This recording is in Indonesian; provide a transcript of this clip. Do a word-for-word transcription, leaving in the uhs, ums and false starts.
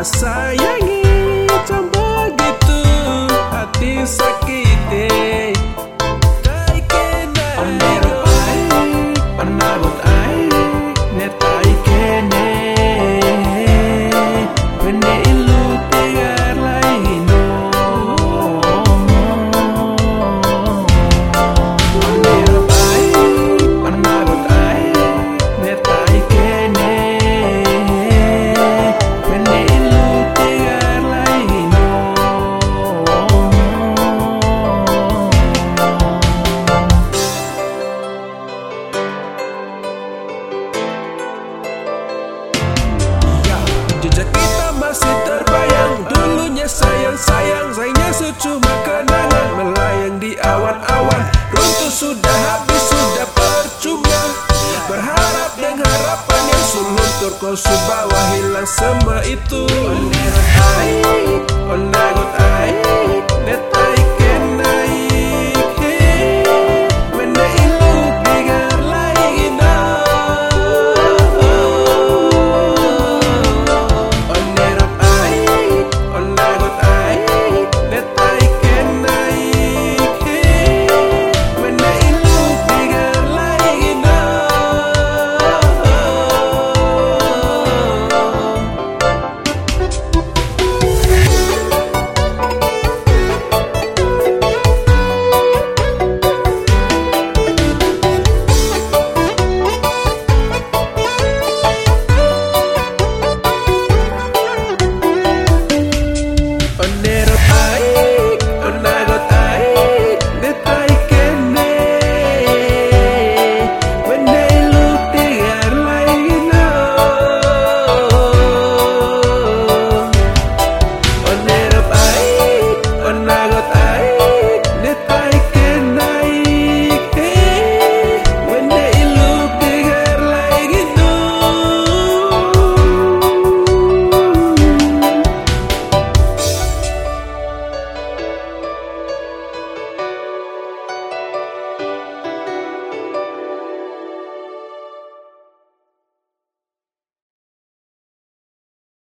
sayangi coba gitu hati sakit deh. Tai kena menurut ai, penabut ai, netai kene. Bende ilu tegar laino. Menurut ai, penabut ai, netai kene. Bende ilu tegar laino. Jejak kita masih terbayang, dulunya sayang-sayang, sayangnya secuma kenangan melayang di awan-awan. Runtuh sudah habis, sudah percuma berharap dan harapan yang suluntur. Kau subawa hilang semua itu. Onegot ai, onegot ai,